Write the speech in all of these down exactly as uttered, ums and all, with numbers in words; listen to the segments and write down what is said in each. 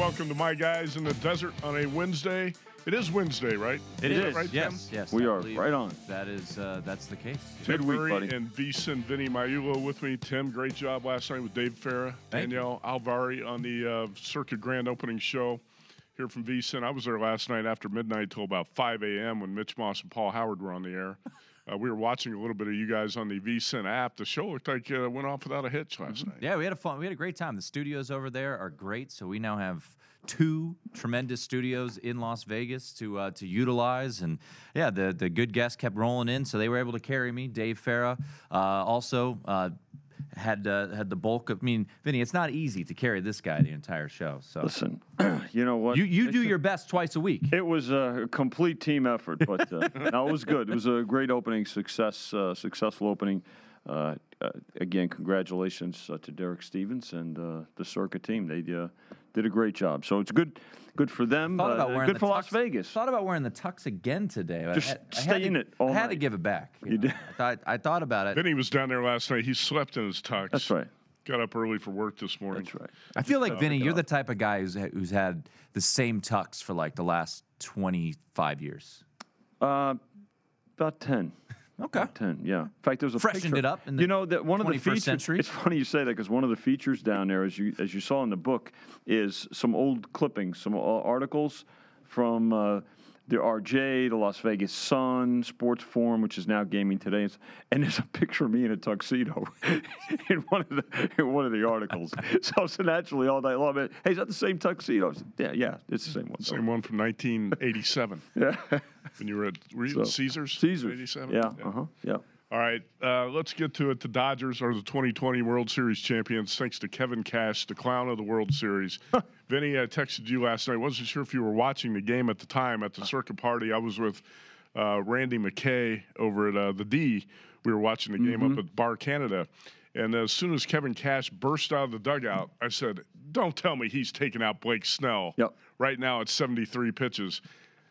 welcome to My Guys in the Desert on a Wednesday. It is Wednesday, right? It is, is, that right, yes, Tim? yes. We I are believe right on. That is, uh, that's the case. Tim Good week, Murray buddy. and VSiN Vinny Maiulo with me. Tim, great job last night with Dave Farah, Thank Danielle Alvari on the uh, Circuit Grand opening show here from VSiN. I was there last night after midnight till about five a.m. when Mitch Moss and Paul Howard were on the air. Uh, we were watching a little bit of you guys on the VSiN app. The show looked like it uh, went off without a hitch last night. Yeah, we had a fun. We had a great time. The studios over there are great, so we now have two tremendous studios in Las Vegas to uh, to utilize. And yeah, the the good guests kept rolling in, so they were able to carry me. Dave Farah uh, also uh, had uh, had the bulk of. I mean, Vinny, it's not easy to carry this guy the entire show. So Listen, you know what? you you do your best twice a week. It was a complete team effort, but uh, no, it was good. It was a great opening, success, uh, successful opening. Uh, uh, again, congratulations uh, to Derek Stevens and uh, the Circuit team. They uh, did a great job. So it's good, good for them. Thought about uh, wearing good the for tux, Las Vegas. Thought about wearing the tux again today. I Just had- I stay had to- in it all I had to night. give it back. You know. did. I thought I thought about it. Vinny was down there last night. He slept in his tux. That's right. Got up early for work this morning. That's right. I feel like, Vinny, it you're up. the type of guy who's who's had the same tux for like the last twenty-five years. Uh, about ten. Okay. ten, yeah. In fact, there's a Freshened picture. it up in the you know that one of the twenty-first features. century. It's funny you say that because one of the features down there, as you as you saw in the book, is some old clippings, some uh, articles from uh, the R J, the Las Vegas Sun, Sports Forum, which is now Gaming Today, and there's a picture of me in a tuxedo in one of the in one of the articles. So, so naturally, all night long, hey, is that the same tuxedo? I said, yeah, yeah, it's the same one. Same one from nineteen eighty-seven. Yeah. When you were at, were you So, at Caesars? Caesars. eighty-seven? Yeah. Uh huh. Yeah. All right, uh, let's get to it. The Dodgers are the twenty twenty World Series champions thanks to Kevin Cash, the clown of the World Series. Vinny, I texted you last night. I wasn't sure if you were watching the game at the time at the Circuit Party. I was with uh, Randy McKay over at uh, the D. We were watching the game Mm-hmm. up at Bar Canada. And as soon as Kevin Cash burst out of the dugout, I said, don't tell me he's taking out Blake Snell. Yep. Right now it's seventy-three pitches.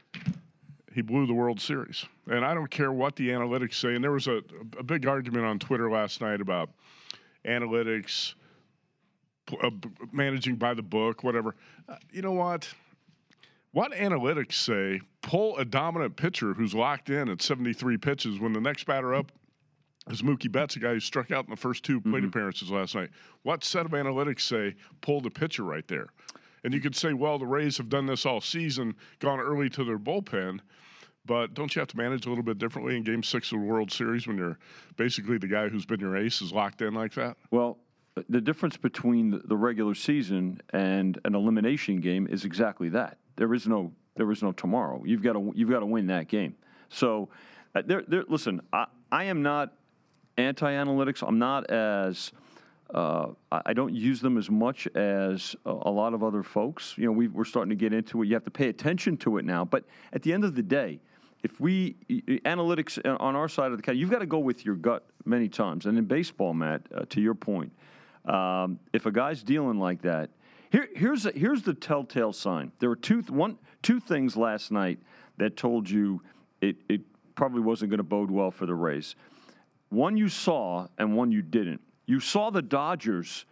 He blew the World Series. And I don't care what the analytics say. And there was a, a big argument on Twitter last night about analytics, uh, managing by the book, whatever. Uh, you know what? What analytics say, pull a dominant pitcher who's locked in at seventy-three pitches when the next batter up is Mookie Betts, a guy who struck out in the first two plate Mm-hmm. appearances last night. What set of analytics say, pull the pitcher right there? And you could say, well, the Rays have done this all season, gone early to their bullpen. But don't you have to manage a little bit differently in Game Six of the World Series when you're basically the guy who's been your ace is locked in like that? Well, the difference between the regular season and an elimination game is exactly that. There is no, there is no tomorrow. You've got to, you've got to win that game. So, uh, there, there. Listen, I, I am not anti-analytics. I'm not as Uh, I I don't use them as much as a, a lot of other folks. You know, we, we're starting to get into it. You have to pay attention to it now. But at the end of the day, if we analytics on our side of the counter, you've got to go with your gut many times. And in baseball, Matt, uh, to your point, um, if a guy's dealing like that, here here's a, here's the telltale sign. There were two one two things last night that told you it it probably wasn't going to bode well for the Rays. One you saw, and one you didn't. You saw the Dodgers'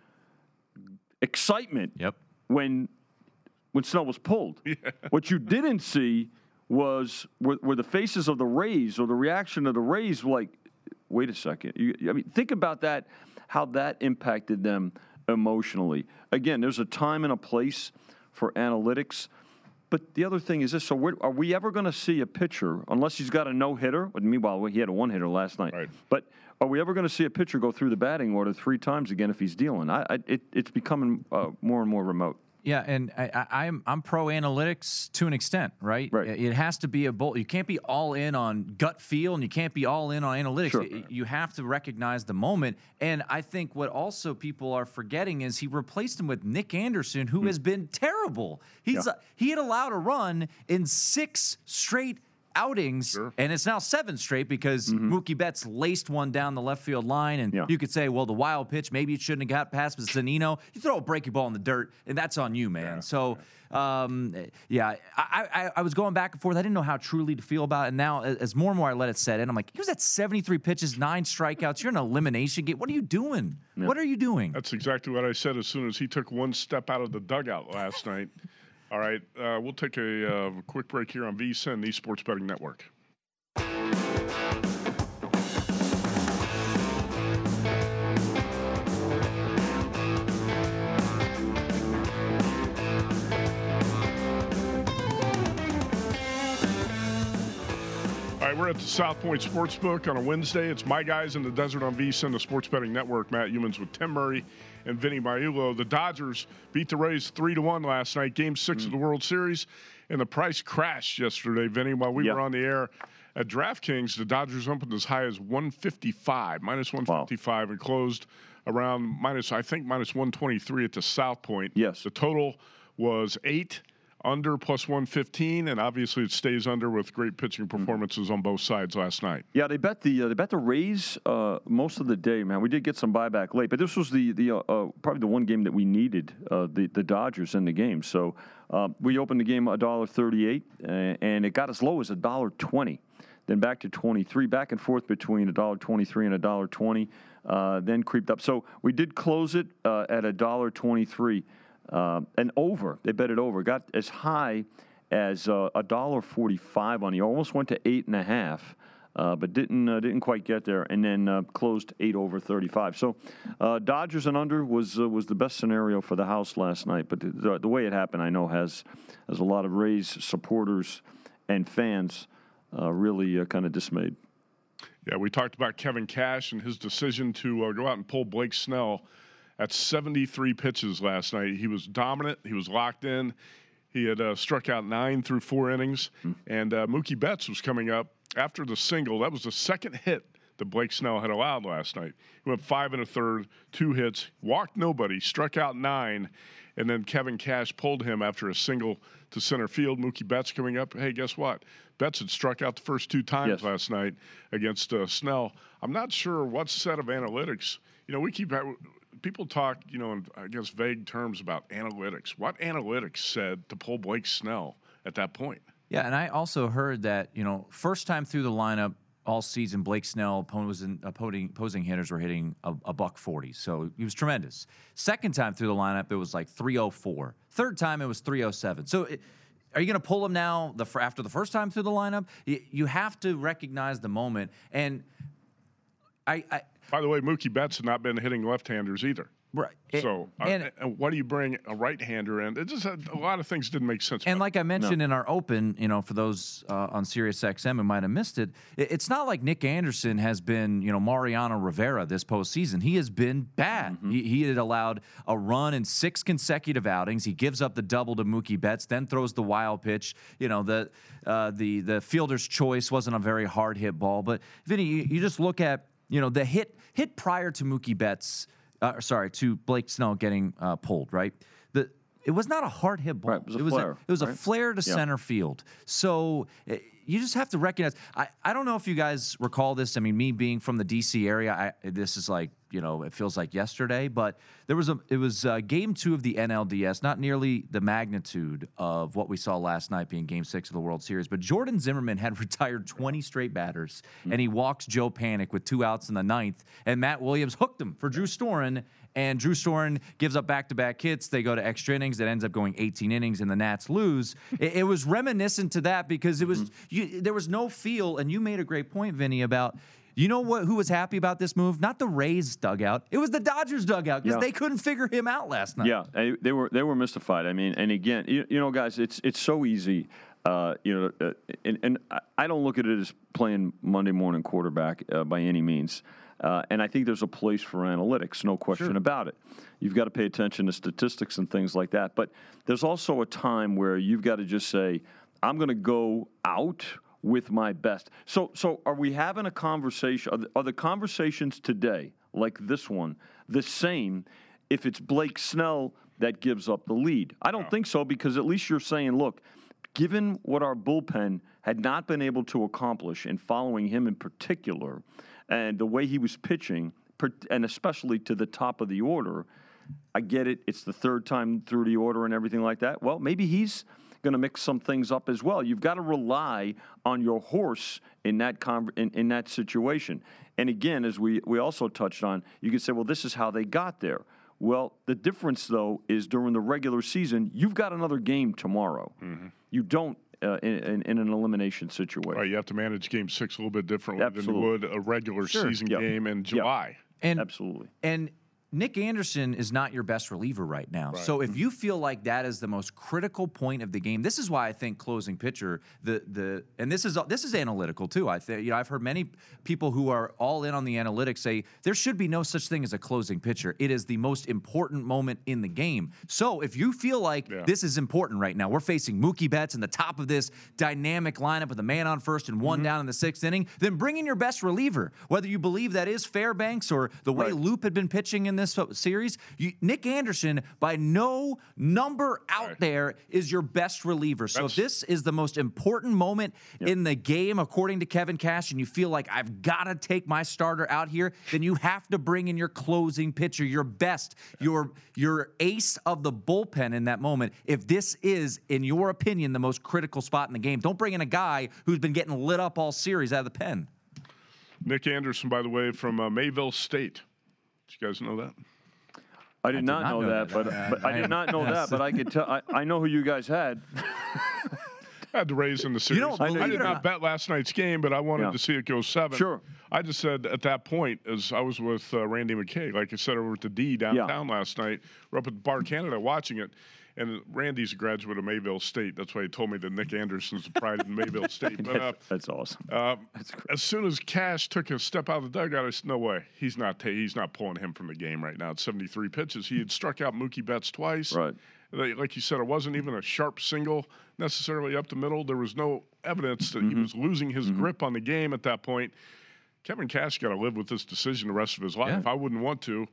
excitement Yep. when when Snell was pulled. Yeah. What you didn't see was were, were the faces of the Rays or the reaction of the Rays like, wait a second. You, I mean, think about that, how that impacted them emotionally. Again, there's a time and a place for analytics. But the other thing is this, so we're, are we ever going to see a pitcher, unless he's got a no-hitter? But meanwhile, he had a one-hitter last night. Right. But are we ever going to see a pitcher go through the batting order three times again if he's dealing? I, I, it, it's becoming uh, more and more remote. Yeah, and I, I, I'm I'm pro analytics to an extent, right? Right. It has to be a both. You can't be all in on gut feel, and you can't be all in on analytics. Sure. Y- You have to recognize the moment. And I think what also people are forgetting is he replaced him with Nick Anderson, who has been terrible. He's Yeah. uh, he had allowed a run in six straight outings, Sure. and it's now seven straight because mm-hmm. Mookie Betts laced one down the left field line, and yeah. you could say, well, the wild pitch, maybe it shouldn't have got past Zunino. You throw a breaking ball in the dirt, and that's on you, man. Yeah. So, um, yeah, I, I, I was going back and forth. I didn't know how truly to feel about it, and now as more and more I let it set in, I'm like, he was at seventy-three pitches, nine strikeouts. You're in an elimination game. What are you doing? Yeah. What are you doing? That's exactly what I said as soon as he took one step out of the dugout last night. All right, uh, we'll take a uh, quick break here on VSiN, the Sports Betting Network. All right, we're at the South Point Sportsbook on a Wednesday. It's My Guys in the Desert on VSiN, the Sports Betting Network. Matt Youmans with Tim Murray and Vinny Magliulo. The Dodgers beat the Rays three to one last night, Game six mm. of the World Series, and the price crashed yesterday, Vinny, while we yep. were on the air at DraftKings. The Dodgers opened as high as one fifty-five, minus one fifty-five, wow. and closed around minus, I think, minus one twenty-three at the South Point. Yes. The total was eight. Under plus one fifteen, and obviously it stays under with great pitching performances mm-hmm. on both sides last night. Yeah, they bet the uh, they bet the Rays uh, most of the day, man. We did get some buyback late, but this was the the uh, uh, probably the one game that we needed uh, the the Dodgers in the game. So uh, we opened the game a dollar thirty-eight, and it got as low as a dollar twenty. Then back to twenty-three, back and forth between a dollar twenty-three and a dollar twenty. Uh, then creeped up. So we did close it uh, at a dollar twenty-three. Uh, and over, they bet it over. Got as high as uh, a dollar forty-five on the. Almost went to eight and a half, uh, but didn't uh, didn't quite get there. And then uh, closed eight over thirty-five. So, uh, Dodgers and under was uh, was the best scenario for the house last night. But the, the way it happened, I know has has a lot of Rays supporters and fans uh, really uh, kind of dismayed. Yeah, we talked about Kevin Cash and his decision to uh, go out and pull Blake Snell. At seventy-three pitches last night. He was dominant. He was locked in. He had uh, struck out nine through four innings. Mm. And uh, Mookie Betts was coming up after the single. That was the second hit that Blake Snell had allowed last night. He went five and a third, two hits, walked nobody, struck out nine, and then Kevin Cash pulled him after a single to center field. Mookie Betts coming up. Hey, guess what? Betts had struck out the first two times yes. last night against uh, Snell. I'm not sure what set of analytics. You know, we keep – people talk, you know, in, I guess, vague terms about analytics. What analytics said to pull Blake Snell at that point? Yeah, and I also heard that, you know, first time through the lineup all season, Blake Snell opposing, opposing, opposing hitters were hitting a, a buck forty, so he was tremendous. Second time through the lineup, it was like three oh four. Third time, it was three oh seven. So it, are you going to pull him now the, after the first time through the lineup? You, you have to recognize the moment, and I, I By the way, Mookie Betts has not been hitting left-handers either. Right. So, and, uh, and what do you bring a right-hander in? It just had, a lot of things didn't make sense. And like I mentioned no. in our open, you know, for those uh, on Sirius X M who might have missed it, it, it's not like Nick Anderson has been, you know, Mariano Rivera this postseason. He has been bad. Mm-hmm. He, he had allowed a run in six consecutive outings. He gives up the double to Mookie Betts, then throws the wild pitch. You know, the uh, the the fielder's choice wasn't a very hard hit ball. But Vinny, you, you just look at, you know, the hit hit prior to Mookie Betts. Uh, sorry, to Blake Snell getting uh, pulled, right? The it was not a hard hit ball. Right, it was a it was flare. A, it was right? a flare to yeah. center field. So uh, you just have to recognize. I, I don't know if you guys recall this. I mean, me being from the D C area, I, this is like, you know, it feels like yesterday. But there was a it was uh, game two of the N L D S, not nearly the magnitude of what we saw last night being game six of the World Series. But Jordan Zimmerman had retired twenty straight batters, mm-hmm. and he walks Joe Panik with two outs in the ninth, and Matt Williams hooked him for Drew Storen. And Drew Storen gives up back-to-back hits. They go to extra innings. That ends up going eighteen innings, and the Nats lose. it, it was reminiscent to that because it was mm-hmm. you, there was no feel. And you made a great point, Vinny, about you know what? Who was happy about this move? Not the Rays dugout. It was the Dodgers dugout because yeah. they couldn't figure him out last night. Yeah, they were they were mystified. I mean, and again, you, you know, guys, it's it's so easy. Uh, you know, uh, and, and I don't look at it as playing Monday morning quarterback uh, by any means. Uh, and I think there's a place for analytics, no question sure. about it. You've got to pay attention to statistics and things like that. But there's also a time where you've got to just say, I'm going to go out with my best. So so are we having a conversation? Are the, are the conversations today, like this one, the same if it's Blake Snell that gives up the lead? I don't no. think so, because at least you're saying, look, given what our bullpen had not been able to accomplish in following him in particular, and the way he was pitching, and especially to the top of the order, I get it. It's the third time through the order and everything like that. Well, maybe he's going to mix some things up as well. You've got to rely on your horse in that con- in, in that situation. And again, as we, we also touched on, you could say, well, this is how they got there. Well, the difference, though, is during the regular season, you've got another game tomorrow. Mm-hmm. You don't uh, in, in, in an elimination situation. Right, you have to manage Game Six a little bit differently Absolutely. than you would a regular Sure. season Yep. game in July. Yep. And Absolutely. And Nick Anderson is not your best reliever right now. Right. So if you feel like that is the most critical point of the game, this is why I think closing pitcher, the the and this is this is analytical too. I think you know I've heard many people who are all in on the analytics say there should be no such thing as a closing pitcher. It is the most important moment in the game. So if you feel like Yeah. this is important right now, we're facing Mookie Betts in the top of this dynamic lineup with a man on first and one Mm-hmm. down in the sixth inning, then bring in your best reliever. Whether you believe that is Fairbanks or the way Right. Loop had been pitching in this series, you, Nick Anderson, by no number out Right. there, is your best reliever. So if That's- this is the most important moment in the game, according to Kevin Cash, and you feel like I've got to take my starter out here, then you have to bring in your closing pitcher, your best, your your ace of the bullpen in that moment. If this is, in your opinion, the most critical spot in the game, don't bring in a guy who's been getting lit up all series out of the pen. Nick Anderson, by the way, from uh, Mayville State. Did you guys know that? I did, not, not know, know that, that. but, Uh, but I I- did not know that, but I could tell. I, I know who you guys had. I had to raise in the series. don't I, believe did it or not not. bet last night's game, but I wanted Yeah. to see it go seven. Sure. I just said at that point, as I was with uh, Randy McKay, like I said, over at the D downtown last night, we're up at Bar Canada watching it, and Randy's a graduate of Mayville State. That's why he told me that Nick Anderson's a pride in Mayville State. But uh, That's awesome. uh, That's great. as soon as Cash took a step out of the dugout, I said, no way. He's not ta- he's not pulling him from the game right now. It's seventy-three pitches. He had struck out Mookie Betts twice. Right. Like like you said, it wasn't even a sharp single necessarily up the middle. There was no evidence that he was losing his grip on the game at that point. Kevin Cash got to live with this decision the rest of his life. Yeah. I wouldn't want to.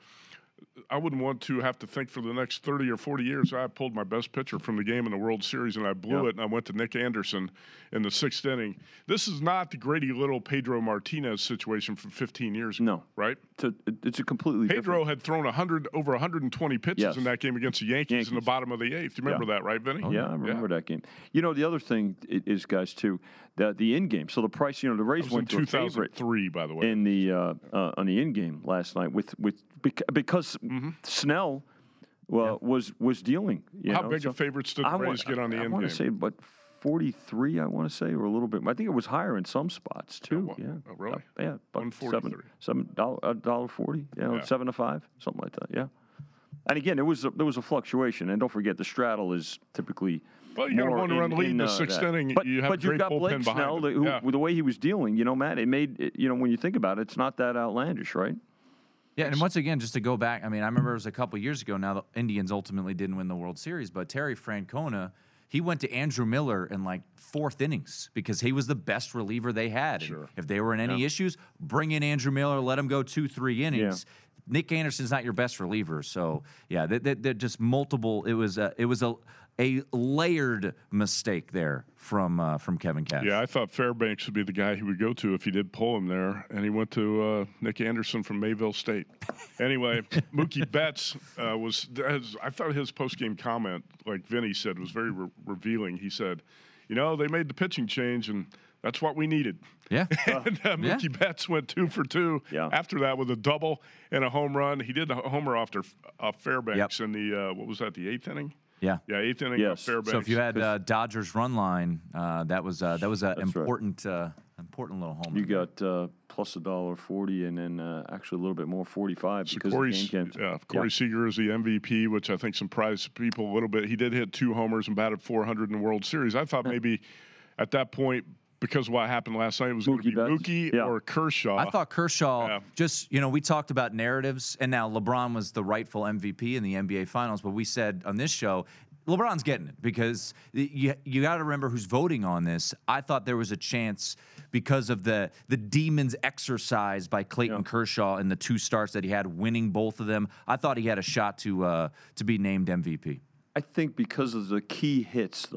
I wouldn't want to have to think for the next thirty or forty years. I pulled my best pitcher from the game in the World Series and I blew Yeah. it, and I went to Nick Anderson in the sixth inning. This is not the Grady Little Pedro Martinez situation from fifteen years ago. No. Right? It's a, it's a completely Pedro different. had thrown one hundred over one hundred twenty pitches Yes. in that game against the Yankees, in the Yankees. bottom of the eighth. Do you remember Yeah. that, right, Vinny? Yeah, I remember that game. You know, the other thing i- is, guys, too, the the in game. So the price, you know, the Rays That was in went to a two thousand favorite three, by the way. in the uh, uh, on the in game last night with with bec- because Mm-hmm. Snell well was was dealing. You How know, big so of favorites did the I Rays get on the I end want game? to say, but forty-three, I want to say, or a little bit. I think it was higher in some spots too. wa- Yeah, oh, really? Uh, yeah, about one seven, forty-three. seven dollar, a dollar forty. You know, Yeah. seven to five, something like that. Yeah. And again, there was a, there was a fluctuation, and don't forget the straddle is typically. Well, you got a more one-run in- lead in the uh, sixth that. inning. But, You have but a you've great got bullpen Blake behind Snell, him. that- who, Yeah. with the way he was dealing, you know, Matt, it made it, you know, when you think about it, it's not that outlandish, right? Yeah, and once again, just to go back, I mean, I remember it was a couple years ago now, the Indians ultimately didn't win the World Series, but Terry Francona, he went to Andrew Miller in like fourth innings because he was the best reliever they had. And Sure. if they were in any issues, bring in Andrew Miller, let him go two, three innings. Nick Anderson's not your best reliever, so yeah, they, they, they're just multiple. It was a, it was a a layered mistake there from uh, from Kevin Cash. Yeah, I thought Fairbanks would be the guy he would go to if he did pull him there, and he went to uh, Nick Anderson from Mayville State. Anyway, Mookie Betts uh, was. Has, I thought his post-game comment, like Vinny said, was very re- revealing. He said, "You know, they made the pitching change, and that's what we needed." yeah. and uh, Yeah. Mookie Betts went two for two Yeah. after that with a double and a home run. He did the homer after uh, Fairbanks in the uh, what was that? The eighth inning. Yeah. Yeah, eighth inning. Yes. Of Fairbanks. So if you had uh, Dodgers run line, uh, that was uh, that was an right. important uh, important little home. You got uh, plus a dollar forty, and then uh, actually a little bit more, forty-five, because Corey, the game came. yeah, Corey Seager is the M V P, which I think surprised people a little bit. He did hit two homers and batted four hundred in the World Series. I thought maybe at that point, because of what happened last night, it was going to Mookie be Betts? Mookie Yeah. or Kershaw. I thought Kershaw Yeah. just, you know, we talked about narratives, and now LeBron was the rightful M V P in the N B A Finals, but we said on this show, LeBron's getting it because you you got to remember who's voting on this. I thought there was a chance because of the the demons exercise by Clayton Yeah. Kershaw in the two starts that he had, winning both of them. I thought he had a shot to uh, to be named M V P. I think because of the key hits, though,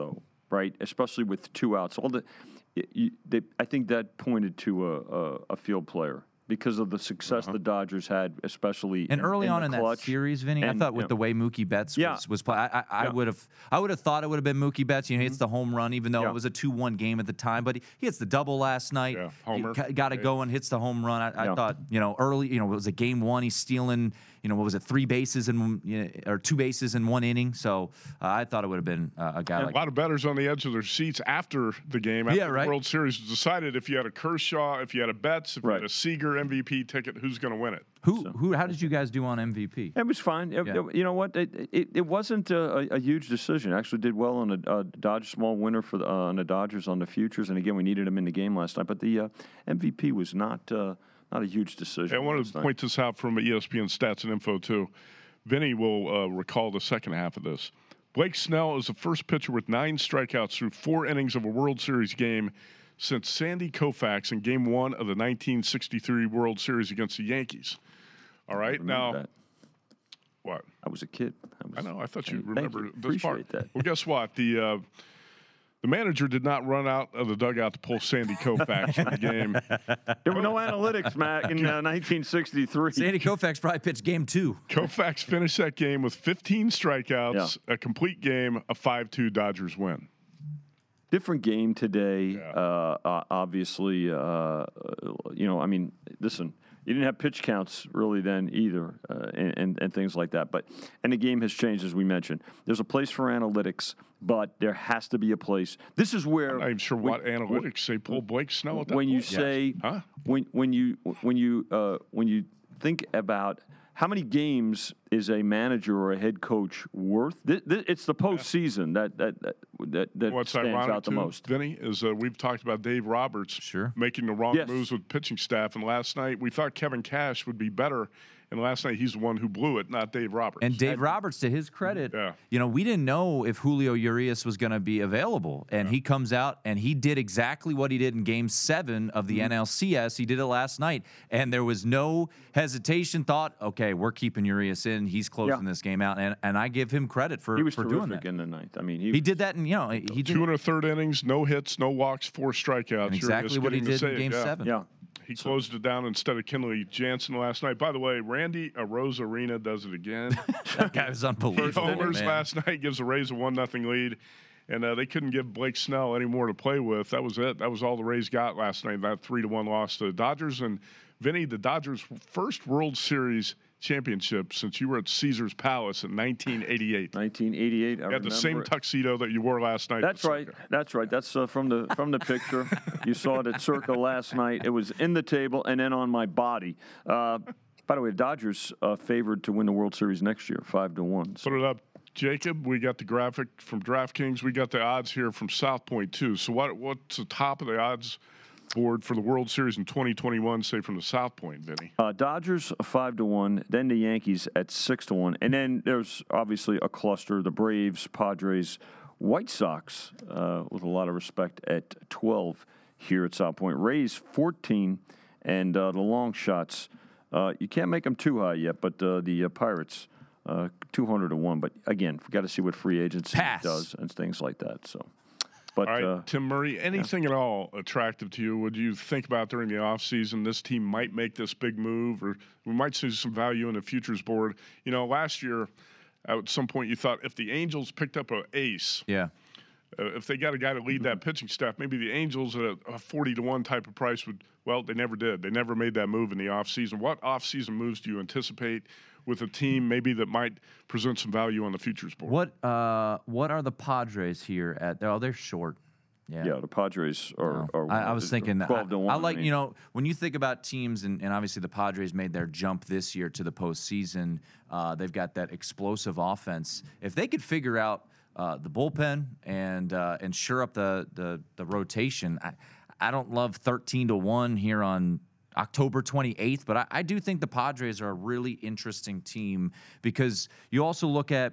right? Especially with two outs. All the, you, they, I think that pointed to a, a, a field player because of the success Uh-huh. the Dodgers had, especially And in, early in on the in that clutch. series, Vinny, I And, thought with yeah. the way Mookie Betts Yeah. was, was playing, I, I, I Yeah. would have, I would have thought it would have been Mookie Betts. You know, he hits the home run, even though Yeah. it was a two-one game at the time. But he, he hits the double last night. Yeah, homer. He got it going, hits the home run. I, I Yeah. thought, you know, early, you know, it was a game one. He's stealing, you know, what was it, three bases in, you know, or two bases in one inning. So uh, I thought it would have been uh, a guy A like. lot of bettors on the edge of their seats after the game, after Yeah, right. the World Series was decided. If you had a Kershaw, if you had a Betts, if you Right. had a Seager M V P ticket, who's going to win it? Who, who, how did you guys do on M V P? It was fine. It- Yeah. it- you know what? It, it, it wasn't a, a huge decision. Actually, did well on a, a Dodge small winner for the, uh, on the Dodgers on the futures. And again, we needed him in the game last night. But the uh, M V P was not uh, not a huge decision. I wanted last to night. point this out from E S P N Stats and Info, too. Vinny will uh, recall the second half of this. Blake Snell is the first pitcher with nine strikeouts through four innings of a World Series game since Sandy Koufax in Game One of the nineteen sixty-three World Series against the Yankees. All right, Remember now that. what? I was a kid. I, was, I know. I thought you Thank remember you. this part. Appreciate that. Well, guess what? The uh, the manager did not run out of the dugout to pull Sandy Koufax from the game. There were no analytics, Matt, in uh, nineteen sixty-three. Sandy Koufax probably pitched game two. Koufax finished that game with fifteen strikeouts, a complete game, a five two Dodgers win. Different game today. Yeah. Uh, uh, obviously, uh, you know, I mean, listen, you didn't have pitch counts really then either, uh, and, and and things like that. But and the game has changed, as we mentioned. There's a place for analytics, but there has to be a place. This is where I'm not even sure when- what analytics say pull Blake Snell at that when you point. say Huh? when when you when you uh, when you think about how many games is a manager or a head coach worth? Th- th- it's the postseason that that that that, that What's stands ironic out the too, most. Vinny, is uh, we've talked about Dave Roberts Sure. making the wrong Yes. moves with pitching staff, and last night we thought Kevin Cash would be better, and last night he's the one who blew it, not Dave Roberts. And Dave Roberts, to his credit, Yeah. you know, we didn't know if Julio Urias was going to be available. And he comes out and he did exactly what he did in game seven of the N L C S. He did it last night. And there was no hesitation, thought, okay, we're keeping Urias in. He's closing Yeah. this game out. And and I give him credit for, He was for terrific doing that. in the ninth. I mean, he, He did that, and, you know, he did Two and a third innings, no hits, no walks, four strikeouts. and You're exactly just what he getting to did say in it, game yeah. seven. yeah. He closed it down instead of Kenley Jansen last night. By the way, Randy Arozarena does it again. That guy was unbelievable. Homers man. last night gives the Rays a one nothing lead, and uh, they couldn't give Blake Snell any more to play with. That was it. That was all the Rays got last night. That three to one loss to the Dodgers. And Vinny, the Dodgers' first World Series championship since you were at Caesar's Palace in nineteen eighty-eight. nineteen eighty-eight. I You had the same remember it. tuxedo that you wore last night. That's at right. Circa. That's right. That's uh, from the from the picture. You saw it at Circa last night. It was in the table and then on my body. Uh, by the way, the Dodgers uh, favored to win the World Series next year, five to one. So, Put it up, Jacob. We got the graphic from DraftKings. We got the odds here from South Point too. So what? What's the top of the odds board for the World Series in twenty twenty-one? Say from the South Point, Vinny. uh, Dodgers five to one, then the Yankees at six to one, and then there's obviously a cluster: the Braves, Padres, White Sox, uh, with a lot of respect at twelve here at South Point. Rays fourteen, and uh, the long shots. Uh, you can't make them too high yet, but uh, the uh, Pirates uh, two hundred to one. But again, we've got to see what free agency Pass. does and things like that. So, but All right, uh, Tim Murray, anything at all attractive to you? Would you think about during the offseason this team might make this big move, or we might see some value in the futures board? You know, last year, at some point, you thought if the Angels picked up an ace, Yeah. uh, if they got a guy to lead that pitching staff, maybe the Angels at a, a forty to one type of price would, well, they never did. They never made that move in the offseason. What offseason moves do you anticipate with a team maybe that might present some value on the futures board? What uh what are the Padres here at? Oh, they're short. Yeah. yeah, the Padres are. are I, I was thinking twelve I, to one. I like mean, you know when you think about teams and, and obviously the Padres made their jump this year to the postseason. Uh, they've got that explosive offense. If they could figure out uh, the bullpen and uh, and shore up the the, the rotation, I, I don't love thirteen to one here on October twenty-eighth, but I, I do think the Padres are a really interesting team because you also look at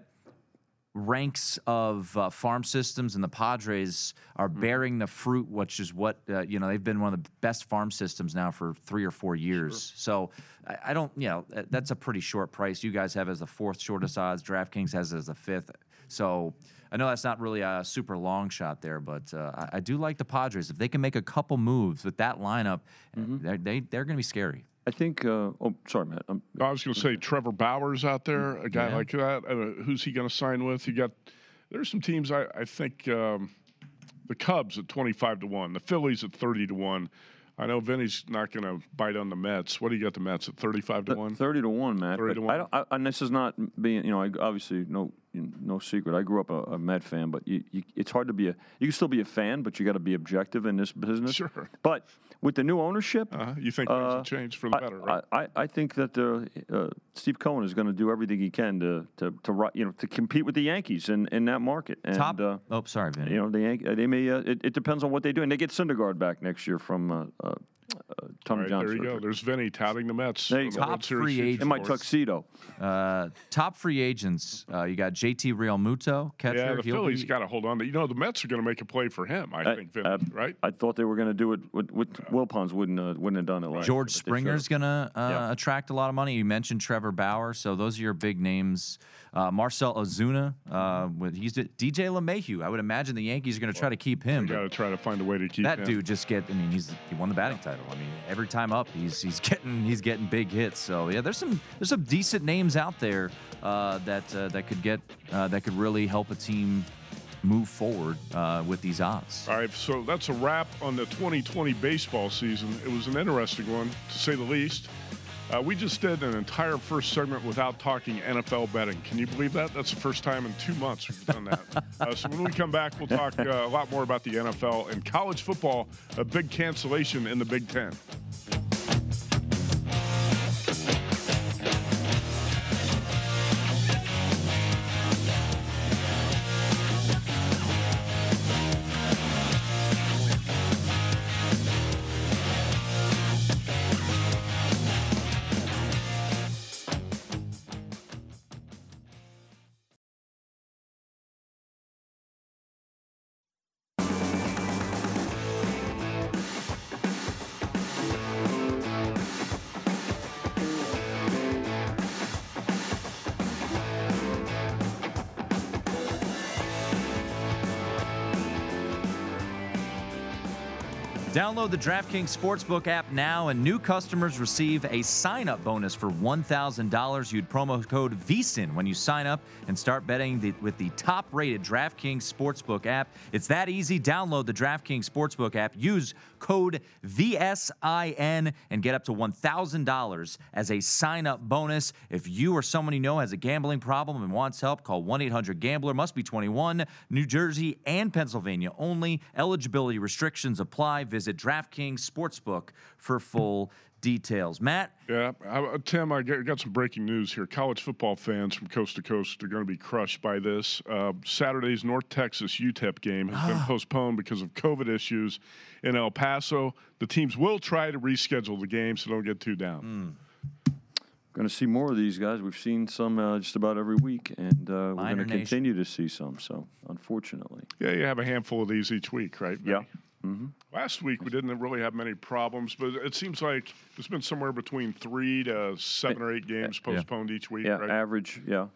ranks of uh, farm systems, and the Padres are bearing the fruit, which is what, uh, you know, they've been one of the best farm systems now for three or four years. So I, I don't, you know, that's a pretty short price. You guys have as the fourth shortest odds. DraftKings has as the fifth. So I know that's not really a super long shot there, but uh, I, I do like the Padres. If they can make a couple moves with that lineup, mm-hmm. they're, they, they're going to be scary. I think. Uh, oh, sorry, Matt. I'm, I was going to say Trevor Bauer's out there, a guy yeah. like that. Uh, who's he going to sign with? You got. There's some teams. I, I think um, the Cubs at twenty-five to one, the Phillies at thirty to one. I know Vinny's not going to bite on the Mets. What do you got the Mets at thirty-five to one? thirty to one, Matt. thirty to one. I don't, I, and this is not being, you know, I, obviously no no secret. I grew up a, a Met fan, but you, you, it's hard to be a. You can still be a fan, but you got to be objective in this business. Sure. But with the new ownership, uh-huh. you think things uh, will change for the I, better, right? I, I, I think that uh, uh, Steve Cohen is going to do everything he can to to to you know to compete with the Yankees in, in that market. And, Top. Uh, oh, sorry, Vinny. You know, the Yan- they may. Uh, it, it depends on what they do, and they get Syndergaard back next year from. Uh, uh, Uh, Tommy right, John there you surgery. go. There's Vinny touting the Mets. There you the go. World Top Series free season. agent. In my Sports. tuxedo. Uh, top free agents. Uh, you got J T Realmuto, catcher. Yeah, the He'll Phillies be- got to hold on to. You know, the Mets are going to make a play for him. I, I- think, Vinny, I- right? I thought they were going to do it with, with Wilpons wouldn't uh, wouldn't have done it last George year, but they Springer's should've. going to uh, Yeah. attract a lot of money. You mentioned Trevor Bauer, so those are your big names. Uh, Marcel Ozuna, uh, with he's D J LeMahieu. I would imagine the Yankees are going to try to keep him. You got to try to find a way to keep That him. dude just get. I mean, he's he won the batting title. I mean, every time up, he's he's getting he's getting big hits. So yeah, there's some there's some decent names out there uh, that uh, that could get uh, that could really help a team move forward uh, with these odds. All right, so that's a wrap on the twenty twenty baseball season. It was an interesting one, to say the least. Uh, we just did an entire first segment without talking N F L betting. Can you believe that? That's the first time in two months we've done that. uh, so when we come back, we'll talk uh, a lot more about the N F L and college football, a big cancellation in the Big Ten. Download the DraftKings Sportsbook app now, and new customers receive a sign-up bonus for one thousand dollars. Use promo code V S I N when you sign up and start betting the, with the top-rated DraftKings Sportsbook app. It's that easy. Download the DraftKings Sportsbook app. Use code V S I N and get up to one thousand dollars as a sign-up bonus. If you or someone you know has a gambling problem and wants help, call one eight hundred gambler. Must be twenty-one. New Jersey and Pennsylvania only. Eligibility restrictions apply. Visit DraftKings Sportsbook for full details. Matt? Yeah, I, Tim, I got, got some breaking news here. College football fans from coast to coast are going to be crushed by this. Uh, Saturday's North Texas U T E P game has been postponed because of COVID issues in El Paso. The teams will try to reschedule the game, so don't get too down. Mm. Going to see more of these guys. We've seen some uh, just about every week, and uh, we're going to continue to see some. So, unfortunately, yeah, you have a handful of these each week, right? Yeah. Mm-hmm. Last week we didn't really have many problems, but it seems like there's been somewhere between three to seven or eight games yeah. postponed each week. Yeah, right? average. Yeah.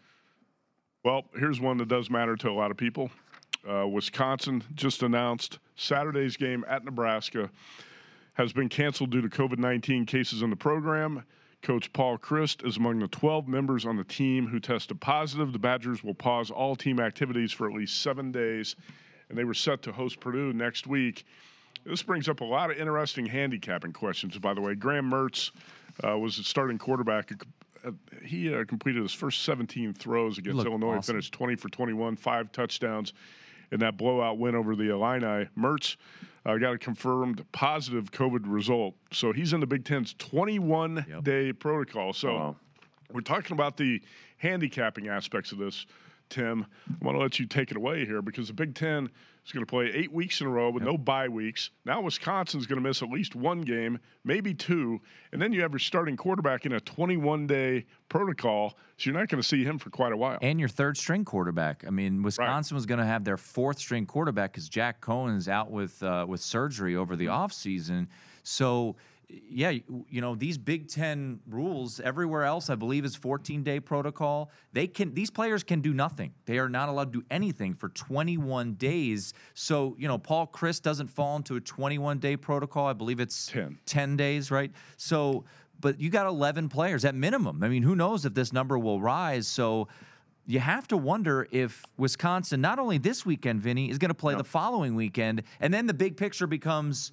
Well, here's one that does matter to a lot of people. Uh, Wisconsin just announced Saturday's game at Nebraska has been canceled due to COVID nineteen cases in the program. Coach Paul Chryst is among the twelve members on the team who tested positive. The Badgers will pause all team activities for at least seven days, and they were set to host Purdue next week. This brings up a lot of interesting handicapping questions, by the way. Graham Mertz uh, was the starting quarterback. Uh, he uh, completed his first seventeen throws against Illinois, awesome. finished twenty for twenty-one, five touchdowns in that blowout win over the Illini. Mertz uh, got a confirmed positive COVID result, so he's in the Big Ten's twenty-one-day yep. protocol. So wow. we're talking about the handicapping aspects of this. Tim, I want to let you take it away here because the Big Ten is going to play eight weeks in a row with yep. no bye weeks. Now Wisconsin's going to miss at least one game, maybe two, and then you have your starting quarterback in a twenty-one-day protocol, so you're not going to see him for quite a while. And your third-string quarterback. I mean, Wisconsin right. was going to have their fourth-string quarterback because Jack Cohen is out with uh, with surgery over the offseason. So yeah, you you know, these Big Ten rules everywhere else, I believe, is fourteen-day protocol. They can these players can do nothing. They are not allowed to do anything for twenty-one days. So, you know, Paul Chris doesn't fall into a twenty-one-day protocol. I believe it's ten. ten days, right? So, but you got eleven players at minimum. I mean, who knows if this number will rise? So you have to wonder if Wisconsin, not only this weekend, Vinny, is going to play no. the following weekend, and then the big picture becomes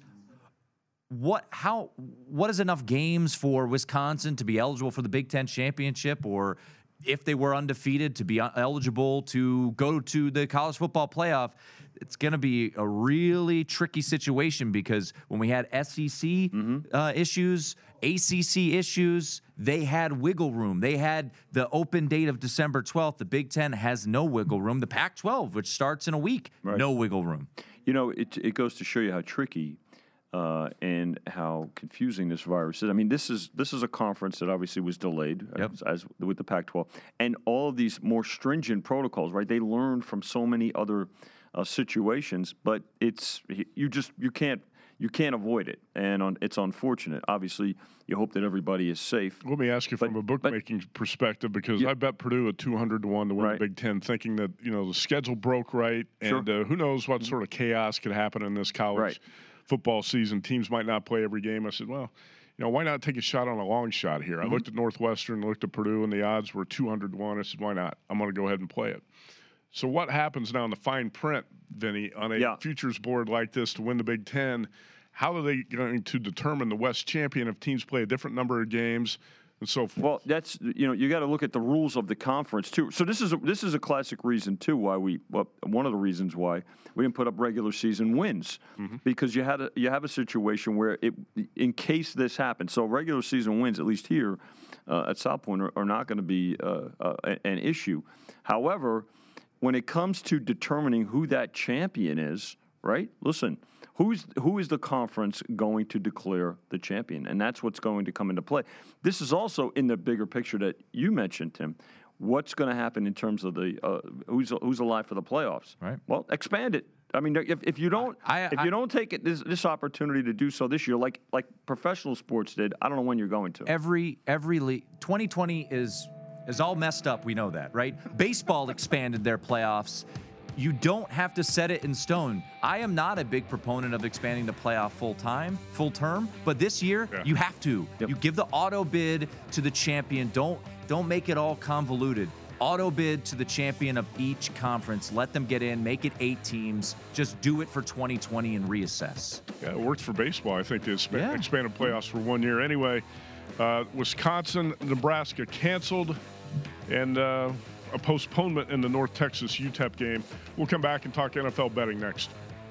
what how what is enough games for Wisconsin to be eligible for the Big Ten championship, or if they were undefeated to be eligible to go to the college football playoff. It's going to be a really tricky situation because when we had S E C mm-hmm. uh, issues, A C C issues, they had wiggle room. They had the open date of December twelfth. The Big Ten has no wiggle room. The Pac twelve, which starts in a week, right. no wiggle room. You know, it it goes to show you how tricky uh, and how confusing this virus is. I mean, this is this is a conference that obviously was delayed yep. as, as with the Pac twelve, and all of these more stringent protocols. Right, they learned from so many other uh, situations, but it's you just you can't. You can't avoid it, and on, it's unfortunate. Obviously, you hope that everybody is safe. Let me ask you but, from a bookmaking but, perspective, because yeah. I bet Purdue at two hundred to one to win right. the Big Ten, thinking that you know the schedule broke right, and sure. uh, who knows what sort of chaos could happen in this college right. football season. Teams might not play every game. I said, well, you know, why not take a shot on a long shot here? Mm-hmm. I looked at Northwestern, looked at Purdue, and the odds were two hundred to one. I said, why not? I'm going to go ahead and play it. So what happens now in the fine print, Vinny, on a yeah. futures board like this to win the Big Ten? How are they going to determine the West champion if teams play a different number of games and so forth? Well, that's you know you got to look at the rules of the conference too. So this is a, this is a classic reason too why we well, one of the reasons why we didn't put up regular season wins mm-hmm. because you had a, you have a situation where it in case this happens. So regular season wins, at least here uh, at South Point, are, are not going to be uh, uh, an issue. However, when it comes to determining who that champion is, right? Listen. Who's who is the conference going to declare the champion? And that's what's going to come into play. This is also in the bigger picture that you mentioned, Tim. What's going to happen in terms of the uh, who's who's alive for the playoffs? Right. Well, expand it. I mean, if, if you don't I, I, if you don't take it this, this opportunity to do so this year, like like professional sports did, I don't know when you're going to. Every every league, twenty twenty is is all messed up. We know that, right? Baseball expanded their playoffs. You don't have to set it in stone. I am not a big proponent of expanding the playoff full time, full term, but this year yeah. you have to. Yep. You give the auto bid to the champion. Don't don't make it all convoluted. Auto bid to the champion of each conference. Let them get in. Make it eight teams. Just do it for twenty twenty and reassess. Yeah, it worked for baseball. I think they expand, yeah. expanded playoffs for one year. Anyway, uh, Wisconsin, Nebraska canceled, and. Uh, a postponement in the North Texas U T E P game. We'll come back and talk N F L betting next.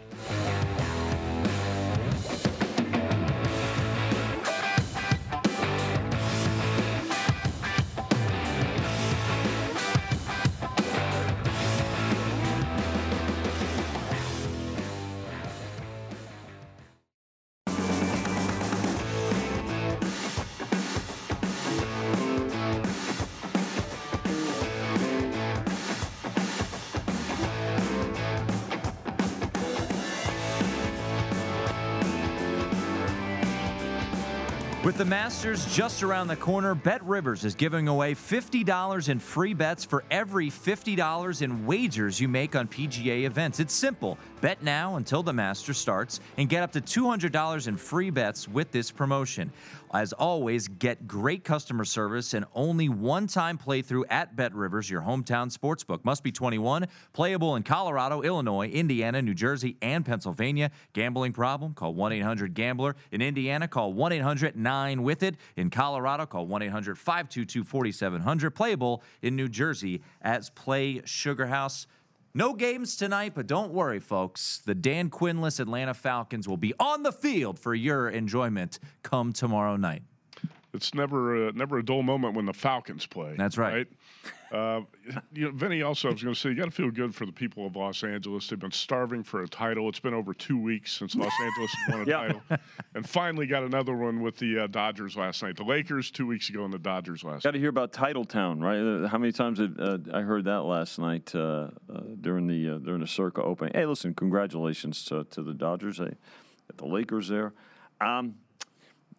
With the Masters just around the corner, BetRivers is giving away fifty dollars in free bets for every fifty dollars in wagers you make on P G A events. It's simple. Bet now until the Masters starts and get up to two hundred dollars in free bets with this promotion. As always, get great customer service and only one-time playthrough at BetRivers, your hometown sportsbook. Must be twenty-one, playable in Colorado, Illinois, Indiana, New Jersey, and Pennsylvania. Gambling problem? Call one eight hundred gambler. In Indiana, call one eight hundred nine with it. In Colorado, call one eight hundred five two two four seven zero zero. Playable in New Jersey as Play Sugar House. No games tonight, but don't worry, folks. The Dan Quinn-less Atlanta Falcons will be on the field for your enjoyment come tomorrow night. It's never a, never a dull moment when the Falcons play. That's right. right? Uh, you know, Vinny, also, I was going to say, you got to feel good for the people of Los Angeles. They've been starving for a title. It's been over two weeks since Los Angeles won a yeah. title. And finally got another one with the uh, Dodgers last night. The Lakers two weeks ago and the Dodgers last got night. to hear about Titletown, right? How many times did, uh, I heard that last night uh, uh, during the uh, during the Circa opening. Hey, listen, congratulations to, to the Dodgers. They got the Lakers there. Um,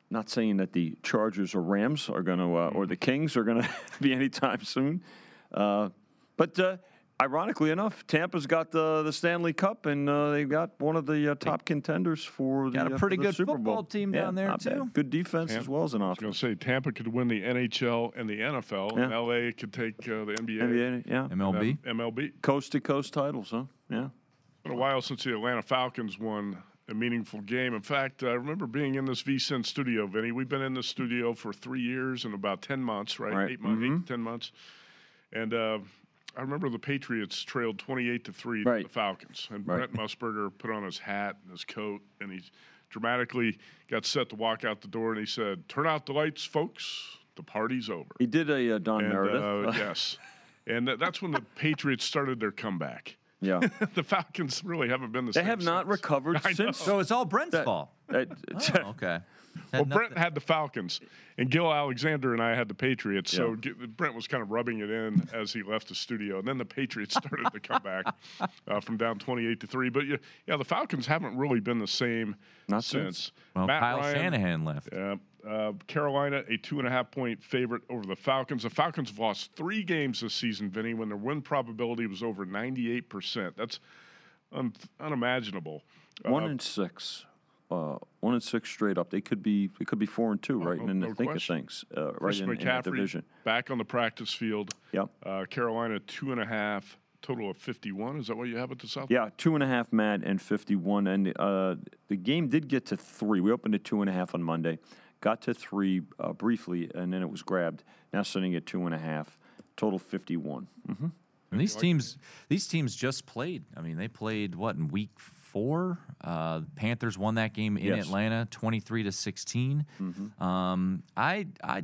not saying that the Chargers or Rams are going to, uh, or the Kings are going to be anytime soon. Uh, but uh, ironically enough, Tampa's got the the Stanley Cup, and uh, they've got one of the uh, top contenders for the, Got a uh, pretty for the good Super football Bowl. team Yeah, down there, not bad. too. Good defense Tampa- as well as an I was going offense. to say Tampa could win the N H L and the N F L, and Yeah. L A could take uh, the N B A, N B A, yeah, M L B. and M L B. coast to coast titles, huh? Yeah. It's been a while since the Atlanta Falcons won a meaningful game. In fact, I remember being in this V S I N studio, Vinny. We've been in this studio for three years and about ten months, right? Right. Eight months, eight to ten months. And uh, I remember the Patriots trailed twenty-eight to three Right. to the Falcons. And Right. Brent Musburger put on his hat and his coat, and he dramatically got set to walk out the door, and he said, "Turn out the lights, folks. The party's over." He did a uh, Don And, Meredith. uh, yes. And th- that's when the Patriots started their comeback. yeah. The Falcons really haven't been the They same have not since. recovered I know. since. So it's all Brent's that- fault. that- Oh, okay. Well, Had Brent nothing- had the Falcons, and Gil Alexander and I had the Patriots. So Yeah. G- Brent was kind of rubbing it in as he left the studio, and then the Patriots started to come back uh, from down twenty-eight to three. But yeah, yeah, the Falcons haven't really been the same Not since. since. well, Matt Kyle Ryan, Shanahan left. Yeah, uh, Carolina, a two and a half point favorite over the Falcons. The Falcons have lost three games this season, Vinny, when their win probability was over ninety-eight percent. That's un- unimaginable. One Uh, and six. Uh, one and six straight up. They could be. They could be four and two, right no- in no the thick question. of things, uh, right Chris in, in that McCaffrey division. back on the practice field. Yep. Uh, Carolina two and a half, total of fifty-one. Is that what you have at the South? Yeah, two and a half Matt and fifty-one, and uh, the game did get to three. We opened at two and a half on Monday, got to three uh, briefly, and then it was grabbed. Now sitting at two and a half, total fifty-one. Mm-hmm. And these teams, these teams just played. I mean, they played what in week four. Uh, Panthers won that game in Yes. Atlanta, twenty-three to sixteen. Mm-hmm. Um, I, I,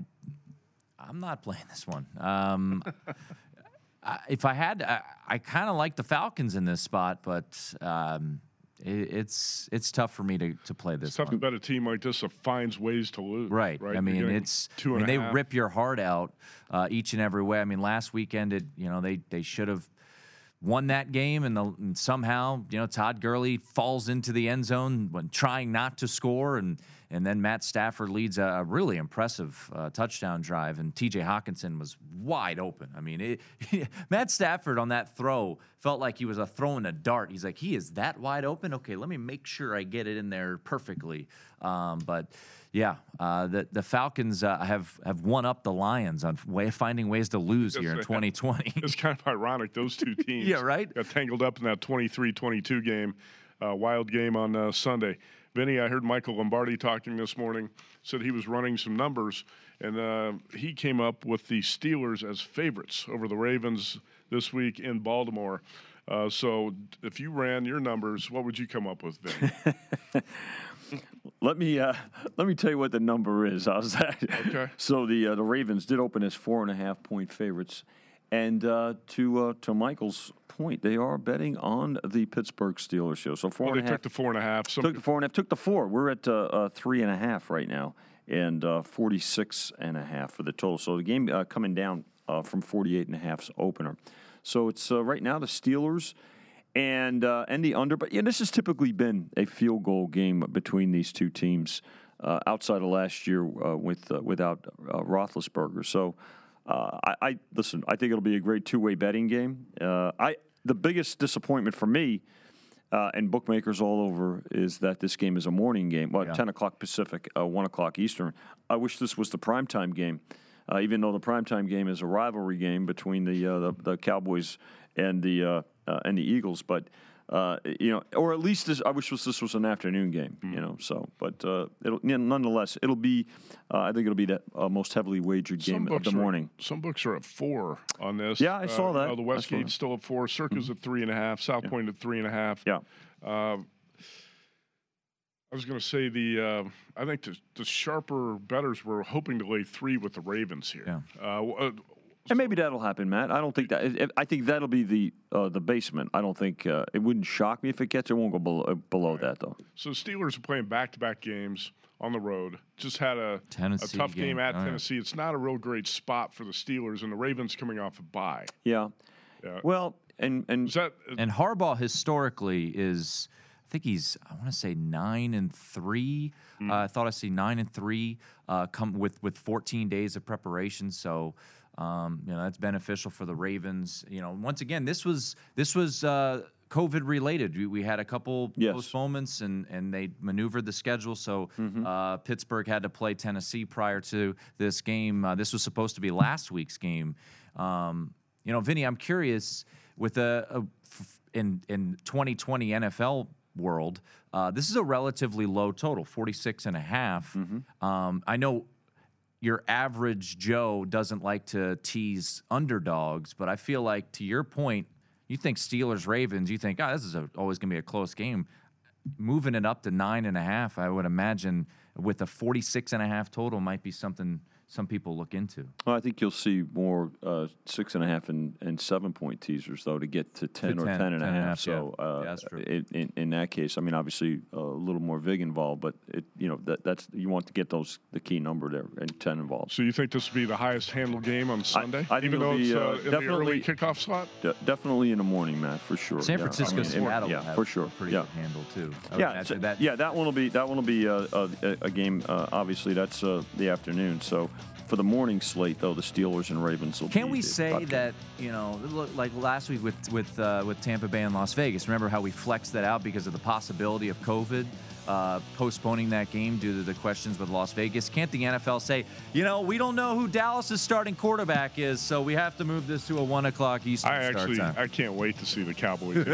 I'm not playing this one. Um, I, if I had, I, I kind of like the Falcons in this spot, but um, it, it's it's tough for me to, to play this It's tough one. to bet a team like this that finds ways to lose. Right. Right. I You're mean, getting it's. two I and mean, a they half. rip your heart out uh, each and every way. I mean, last weekend, it you know they they should have won that game, and, the, and somehow you know Todd Gurley falls into the end zone when trying not to score, and and then Matt Stafford leads a, a really impressive uh, touchdown drive, and T J Hawkinson was wide open. I mean, it, Matt Stafford on that throw felt like he was a throwing a dart. He's like, he is that wide open. Okay, let me make sure I get it in there perfectly. Um, but yeah, uh, the the Falcons uh, have have won up the Lions on way, finding ways to lose here in Yes, they twenty twenty. It's kind of ironic. Those two teams Yeah, right? got tangled up in that twenty-three twenty-two game, uh, wild game on uh, Sunday. Vinny, I heard Michael Lombardi talking this morning, said he was running some numbers, and uh, he came up with the Steelers as favorites over the Ravens this week in Baltimore. Uh, so if you ran your numbers, what would you come up with, Vinny? Let me uh, let me tell you what the number is. How's that? Okay. So the uh, the Ravens did open as four and a half point favorites, and uh, to uh, to Michael's point, they are betting on the Pittsburgh Steelers here. So four Well, and they a half. took the four and a half. Some, Took the four and a half. Took the four. We're at uh, uh, three and a half right now, and uh, forty-six and a half for the total. So the game uh, coming down uh, from forty-eight and a half's opener. So it's uh, right now the Steelers and uh, and the under. But yeah, this has typically been a field goal game between these two teams uh, outside of last year uh, with uh, without uh, Roethlisberger. So uh, I, I listen. I think it'll be a great two-way betting game. Uh, I the biggest disappointment for me. Uh, and bookmakers all over is that this game is a morning game. Well, Yeah. ten o'clock Pacific, uh, one o'clock Eastern. I wish this was the primetime game, uh, even though the primetime game is a rivalry game between the uh, the, the Cowboys and the uh, uh, and the Eagles. But uh, you know, or at least this, I wish this, this was an afternoon game. You know, so but uh, it'll yeah, nonetheless it'll be. Uh, I think it'll be the uh, most heavily wagered game of the are- morning. some books are at four on this. Yeah, I saw Uh, that. you know, the I saw Westgate's that. still at four. Circa's at three and a half. South Point at three and a half. Yeah. Uh, I was going to say the. Uh, I think the, the sharper bettors were hoping to lay three with the Ravens here. Yeah. Uh, w- uh, And maybe that'll happen, Matt. I don't think that. I- I think that'll be the uh, the basement. I don't think uh, it wouldn't shock me if it gets. It won't go below, uh, below that though. so the Steelers are playing back-to-back games on the road. Just had a, a Tennessee tough game, game. at Oh, yeah. Tennessee. It's not a real great spot for the Steelers, and the Ravens coming off a bye. Yeah. Yeah. Well, and and Is that And Harbaugh historically is think he's, I want to say nine and three. Mm. Uh, I thought I see nine and three uh, come with, with fourteen days of preparation. So, um, you know, that's beneficial for the Ravens. You know, once again, this was, this was, uh, COVID related. We, we had a couple yes. postponements and, and they maneuvered the schedule. So mm-hmm. uh, Pittsburgh had to play Tennessee prior to this game. Uh, this was supposed to be last week's game. Um, you know, Vinny, I'm curious with a, a in in twenty twenty N F L world, uh, this is a relatively low total, forty-six and a half. Mm-hmm. Um, I know your average Joe doesn't like to tease underdogs, but I feel like, to your point, you think Steelers Ravens, you think, oh, this is a, always going to be a close game. Moving it up to nine and a half, I would imagine with a forty-six and a half total might be something some people look into. Well, I think you'll see more uh, six and a half and, and seven point teasers though to get to ten to or ten, ten and a half. half, so yeah. uh, Yeah, that's true. in, in, in that case, I mean, obviously a little more vig involved, but it you know that that's you want to get those the key number there and ten involved. So you think this will be the highest handled game on Sunday, I, I even though be, it's uh, uh, in the early kickoff slot? De- definitely in the morning, Matt, for sure. San yeah. Francisco, I mean, Seattle, yeah, have for sure. a pretty yeah. good handle too. I Yeah, would so, that, yeah, that one will be that one will be a, a, a game. Uh, obviously, that's uh, the afternoon. So for the morning slate, though, the Steelers and Ravens will. Can be we the say top that you know, like last week with with uh, with Tampa Bay and Las Vegas? Remember how we flexed that out because of the possibility of COVID uh, postponing that game due to the questions with Las Vegas? Can't the N F L say, you know, we don't know who Dallas's starting quarterback is, so we have to move this to a one o'clock Eastern I start actually, time? I can't wait to see the Cowboys.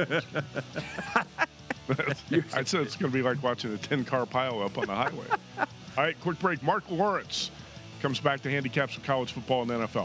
I said it's going to be like watching a ten-car pileup on the highway. All right, quick break. Mark Lawrence comes back to handicaps of college football and the N F L.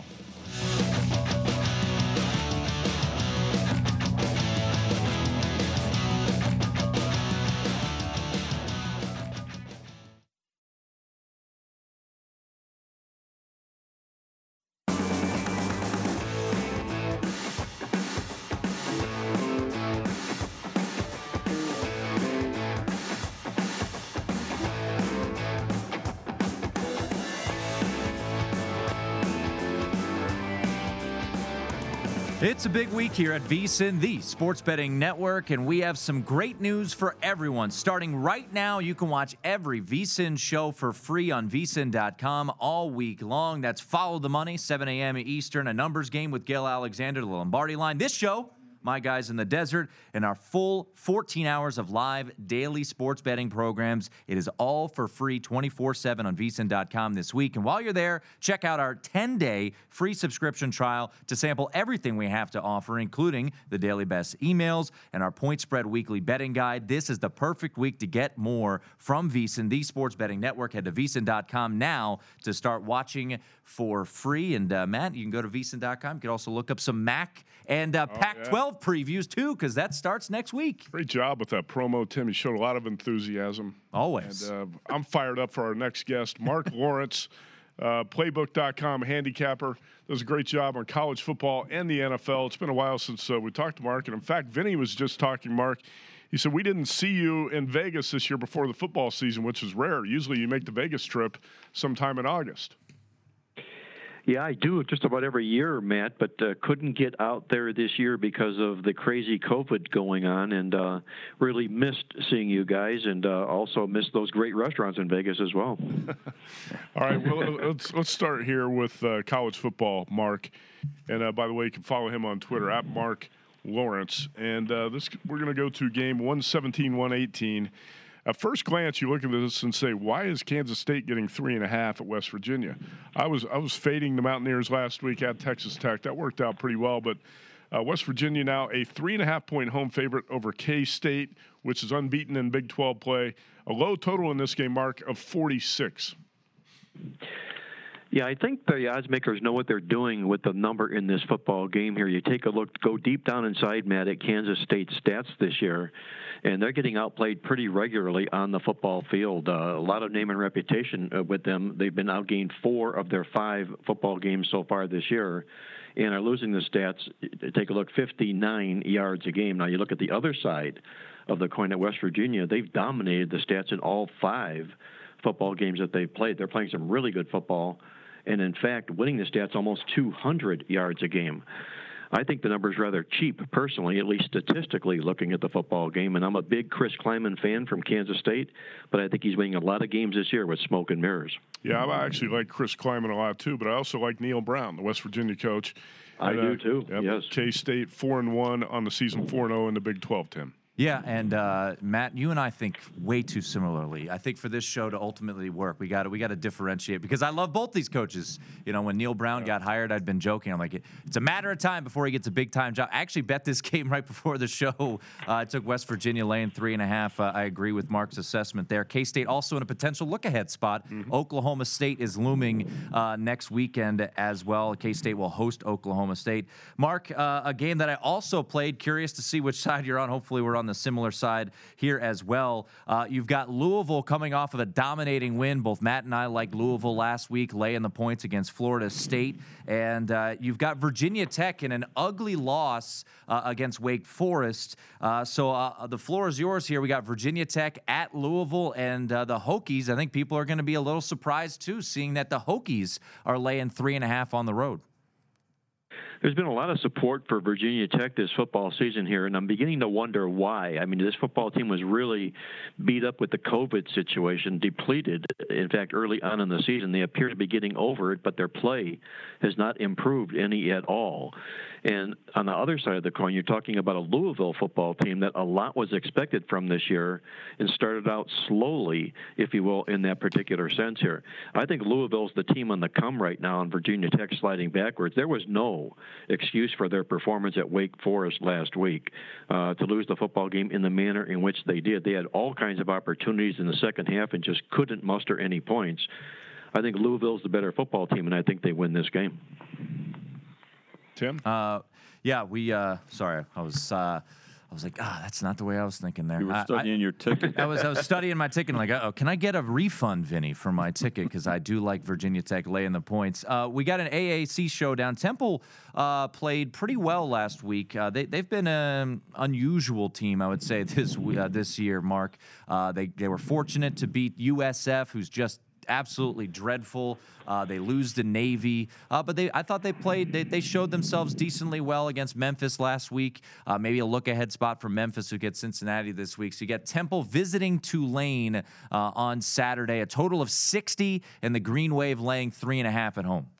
It's a big week here at VSiN, the Sports Betting Network, and we have some great news for everyone. Starting right now, you can watch every VSiN show for free on V S I N dot com all week long. That's Follow the Money, seven a.m. Eastern, a numbers game with Gail Alexander, the Lombardi Line. This show, My Guys in the Desert, and our full fourteen hours of live daily sports betting programs. It is all for free twenty-four seven on V S I N dot com this week. And while you're there, check out our ten-day free subscription trial to sample everything we have to offer, including the daily best emails and our point spread weekly betting guide. This is the perfect week to get more from VSiN, the Sports Betting Network. Head to V S I N dot com now to start watching for free. And uh, Matt, you can go to V S I N dot com. You can also look up some M A C and uh, oh, Pac twelve yeah. previews too, because that starts next week. Great job with that promo, Tim. You showed a lot of enthusiasm. Always. And, uh, I'm fired up for our next guest, Mark Lawrence, uh, Playbook dot com handicapper. Does a great job on college football and the N F L. It's been a while since uh, we talked to Mark. And, in fact, Vinny was just talking, Mark. He said, we didn't see you in Vegas this year before the football season, which is rare. Usually you make the Vegas trip sometime in August. Yeah, I do just about every year, Matt, but uh, couldn't get out there this year because of the crazy COVID going on, and uh, really missed seeing you guys, and uh, also missed those great restaurants in Vegas as well. All right, well, let's let's start here with uh, college football, Mark. And uh, by the way, you can follow him on Twitter at Mark Lawrence. And uh, this we're going to go to game one seventeen one eighteen. At first glance, you look at this and say, why is Kansas State getting three and a half at West Virginia? I was I was fading the Mountaineers last week at Texas Tech. That worked out pretty well, but uh, West Virginia now a three and a half point home favorite over K-State, which is unbeaten in Big twelve play. A low total in this game, Mark, of forty-six. Yeah, I think the odds makers know what they're doing with the number in this football game here. You take a look, go deep down inside, Matt, at Kansas State's stats this year, and they're getting outplayed pretty regularly on the football field. Uh, a lot of name and reputation uh, with them. They've been outgained four of their five football games so far this year, and are losing the stats. Take a look, fifty-nine yards a game. Now you look at the other side of the coin at West Virginia. They've dominated the stats in all five football games that they've played. They're playing some really good football, and in fact, winning the stats almost two hundred yards a game. I think the number is rather cheap, personally, at least statistically, looking at the football game. And I'm a big Chris Kleiman fan from Kansas State, but I think he's winning a lot of games this year with smoke and mirrors. Yeah, I actually like Chris Kleiman a lot too, but I also like Neil Brown, the West Virginia coach. I and, do uh, too. Yep, yes. K-State four and one on the season, four and zero in the Big twelve. Tim. Yeah, and uh, Matt, you and I think way too similarly. I think for this show to ultimately work, we got to we got to differentiate, because I love both these coaches. You know, when Neil Brown got hired, I'd been joking. I'm like, it's a matter of time before he gets a big time job. I actually bet this game right before the show. Uh, I took West Virginia laying three and a half. Uh, I agree with Mark's assessment there. K-State also in a potential look ahead spot. Mm-hmm. Oklahoma State is looming uh, next weekend as well. K-State will host Oklahoma State. Mark, uh, a game that I also played. Curious to see which side you're on. Hopefully, we're on the similar side here as well. Uh, you've got Louisville coming off of a dominating win. Both Matt and I liked Louisville last week, laying the points against Florida State. And uh, you've got Virginia Tech in an ugly loss uh, against Wake Forest. Uh, so uh, the floor is yours here. We got Virginia Tech at Louisville, and uh, the Hokies. I think people are going to be a little surprised, too, seeing that the Hokies are laying three and a half on the road. There's been a lot of support for Virginia Tech this football season here, and I'm beginning to wonder why. I mean, this football team was really beat up with the COVID situation, depleted. In fact, early on in the season, they appear to be getting over it, but their play has not improved any at all. And on the other side of the coin, you're talking about a Louisville football team that a lot was expected from this year and started out slowly, if you will, in that particular sense here. I think Louisville's the team on the come right now, and Virginia Tech sliding backwards. There was no excuse for their performance at Wake Forest last week uh, to lose the football game in the manner in which they did. They had all kinds of opportunities in the second half and just couldn't muster any points. I think Louisville's the better football team, and I think they win this game. Tim? Uh, yeah, we. Uh, sorry, I was. Uh, I was like, ah, that's not the way I was thinking there. You were I- studying I, your ticket. I was. I was studying my ticket. And like, oh, can I get a refund, Vinny, for my ticket? Because I do like Virginia Tech laying the points. Uh, we got an A A C showdown. Temple uh, played pretty well last week. Uh, they they've been an unusual team, I would say, this uh, this year. Mark, uh, they they were fortunate to beat U S F, who's just absolutely dreadful. Uh, they lose to Navy, uh, but they I thought they played. They, they showed themselves decently well against Memphis last week. Uh, maybe a look ahead spot for Memphis, who gets Cincinnati this week. So you get Temple visiting Tulane uh, on Saturday. A total of sixty, and the Green Wave laying three and a half at home.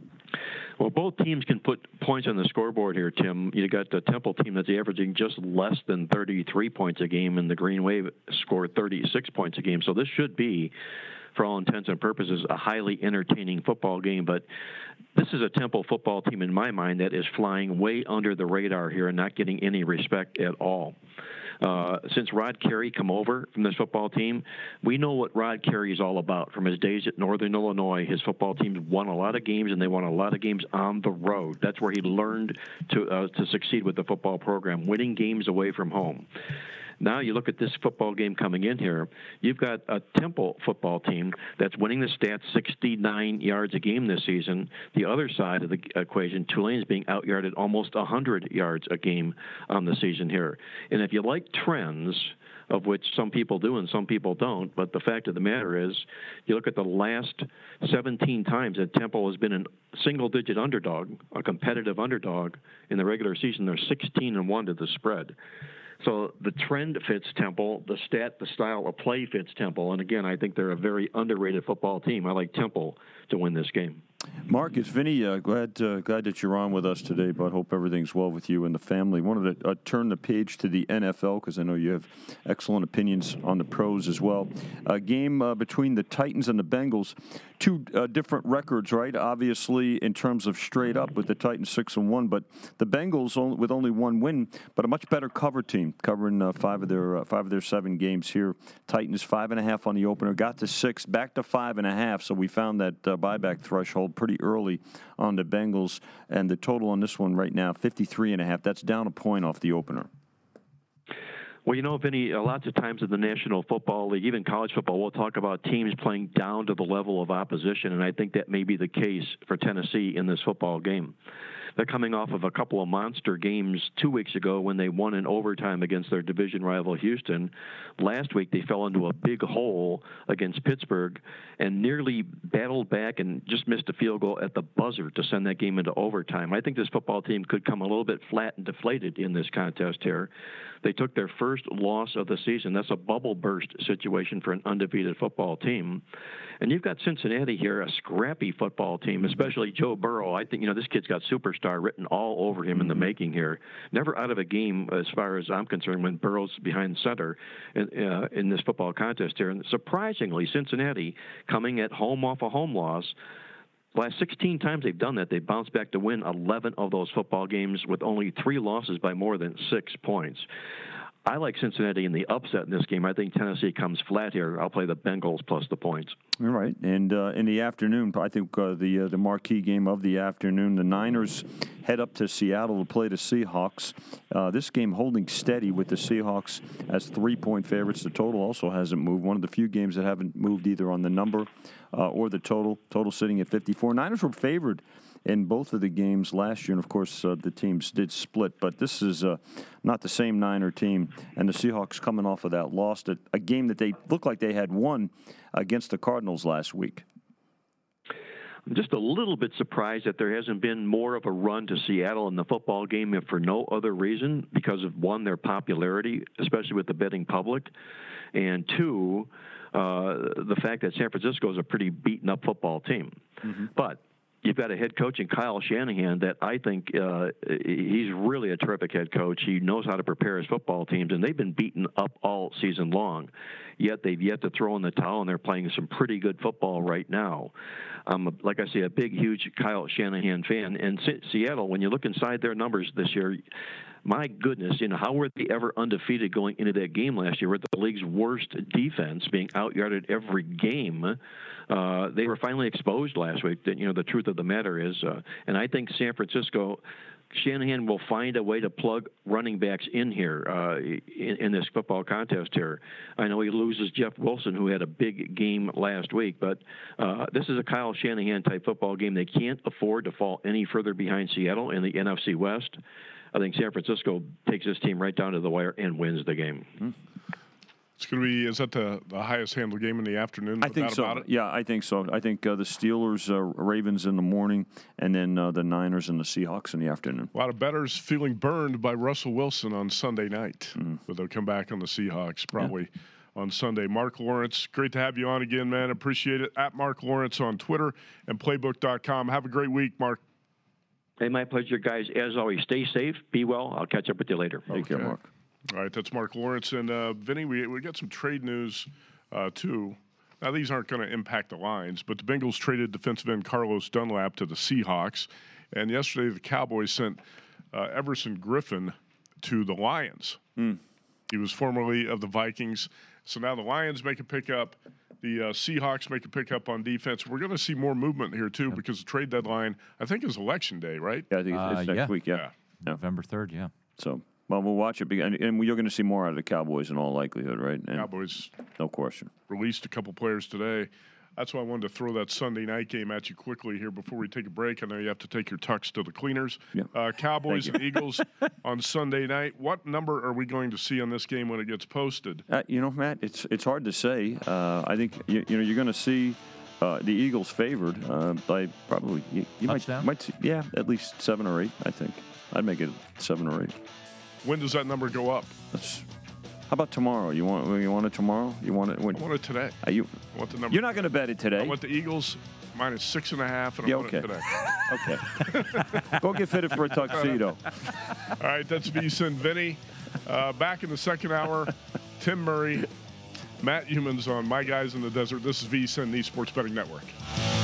Well, both teams can put points on the scoreboard here, Tim. You got the Temple team that's averaging just less than thirty-three points a game, and the Green Wave scored thirty-six points a game. So this should be, for all intents and purposes, a highly entertaining football game. But this is a Temple football team, in my mind, that is flying way under the radar here and not getting any respect at all. Uh, since Rod Carey come over from this football team, we know what Rod Carey is all about. From his days at Northern Illinois, his football teams won a lot of games, and they won a lot of games on the road. That's where he learned to uh, to succeed with the football program, winning games away from home. Now you look at this football game coming in here, you've got a Temple football team that's winning the stats sixty-nine yards a game this season. The other side of the equation, Tulane's being out-yarded almost one hundred yards a game on the season here. And if you like trends, of which some people do and some people don't, but the fact of the matter is, you look at the last seventeen times that Temple has been a single-digit underdog, a competitive underdog in the regular season, they're sixteen and one to the spread. So the trend fits Temple, the stat, the style of play fits Temple, and again, I think they're a very underrated football team. I like Temple to win this game. Mark, it's Vinny. Uh, glad uh, glad that you're on with us today, but hope everything's well with you and the family. Wanted to uh, turn the page to the N F L because I know you have excellent opinions on the pros as well. A game uh, between the Titans and the Bengals. Two uh, different records, right? Obviously, in terms of straight up, with the Titans six and one, but the Bengals only, with only one win, but a much better cover team, covering uh, five of their uh, five of their seven games here. Titans five and a half on the opener, got to six, back to five and a half. So we found that uh, buyback threshold pretty early on the Bengals, and the total on this one right now, fifty-three and a half. That's down a point off the opener. Well, you know, Vinny, lots of times in the National Football League, even college football, we'll talk about teams playing down to the level of opposition, and I think that may be the case for Tennessee in this football game. They're coming off of a couple of monster games two weeks ago when they won in overtime against their division rival Houston. Last week they fell into a big hole against Pittsburgh and nearly battled back and just missed a field goal at the buzzer to send that game into overtime. I think this football team could come a little bit flat and deflated in this contest here. They took their first loss of the season. That's a bubble burst situation for an undefeated football team. And you've got Cincinnati here, a scrappy football team, especially Joe Burrow. I think, you know, this kid's got superstar written all over him in the making here. Never out of a game, as far as I'm concerned, when Burrow's behind center in, uh, in this football contest here. And surprisingly, Cincinnati coming at home off a home loss. Last sixteen times they've done that, they've bounced back to win eleven of those football games with only three losses by more than six points. I like Cincinnati in the upset in this game. I think Tennessee comes flat here. I'll play the Bengals plus the points. All right. And uh, in the afternoon, I think uh, the uh, the marquee game of the afternoon, the Niners head up to Seattle to play the Seahawks. Uh, this game holding steady with the Seahawks as three-point favorites. The total also hasn't moved. One of the few games that haven't moved either on the number uh, or the total. Total sitting at fifty-four. Niners were favored in both of the games last year, and of course uh, the teams did split, but this is uh, not the same Niner team, and the Seahawks coming off of that loss, to a game that they looked like they had won against the Cardinals last week. I'm just a little bit surprised that there hasn't been more of a run to Seattle in the football game, if for no other reason, because of, one, their popularity, especially with the betting public, and two, uh, the fact that San Francisco is a pretty beaten-up football team. Mm-hmm. But you've got a head coach in Kyle Shanahan that I think uh, he's really a terrific head coach. He knows how to prepare his football teams, and they've been beaten up all season long. Yet they've yet to throw in the towel, and they're playing some pretty good football right now. I'm, a, like I say, a big, huge Kyle Shanahan fan. And C- Seattle, when you look inside their numbers this year, my goodness, you know, how were they ever undefeated going into that game last year with the league's worst defense being out-yarded every game? Uh, they were finally exposed last week. That, you know, the truth of the matter is, uh, and I think San Francisco, Shanahan will find a way to plug running backs in here uh, in, in this football contest here. I know he loses Jeff Wilson, who had a big game last week, but uh, this is a Kyle Shanahan-type football game. They can't afford to fall any further behind Seattle in the N F C West. I think San Francisco takes this team right down to the wire and wins the game. Mm-hmm. It's going to be, is that the, the highest handled game in the afternoon? I think so. About it? Yeah, I think so. I think uh, the Steelers, uh, Ravens in the morning, and then uh, the Niners and the Seahawks in the afternoon. A lot of bettors feeling burned by Russell Wilson on Sunday night, mm. but they'll come back on the Seahawks probably yeah. on Sunday. Mark Lawrence, great to have you on again, man. Appreciate it. At Mark Lawrence on Twitter and playbook dot com. Have a great week, Mark. Hey, my pleasure, guys. As always, stay safe, be well. I'll catch up with you later. Take okay. care, Mark. All right, that's Mark Lawrence. And, uh, Vinny, we, we got some trade news, uh, too. Now, these aren't going to impact the lines, but the Bengals traded defensive end Carlos Dunlap to the Seahawks. And yesterday, the Cowboys sent uh, Everson Griffin to the Lions. Mm. He was formerly of the Vikings. So now the Lions make a pickup. The uh, Seahawks make a pickup on defense. We're going to see more movement here, too, because the trade deadline, I think, is Election Day, right? Yeah, I think it's, it's uh, next yeah. week, yeah. yeah. yeah. November third, yeah. So, well, we'll watch it, and, and you're going to see more out of the Cowboys in all likelihood, right? And Cowboys. No question. Released a couple players today. That's why I wanted to throw that Sunday night game at you quickly here before we take a break. I know you have to take your tux to the cleaners. Yeah. Uh, Cowboys and Eagles on Sunday night. What number are we going to see on this game when it gets posted? Uh, you know, Matt, it's it's hard to say. Uh, I think you, you know you're going to see uh, the Eagles favored uh, by probably you, you might might see, yeah at least seven or eight. I think I'd make it seven or eight. When does that number go up? That's, How about tomorrow? You want you want it tomorrow? You want it? When, I want it today. Are you? I want the number. You're not going to bet it today. I want the Eagles minus six and a half, and I yeah, want okay. it today. Okay. Go get fitted for a tuxedo. All right, that's Visa and Vinny. Uh, back in the second hour, Tim Murray, Matt Humans on My Guys in the Desert. This is Visa and the Sports Betting Network.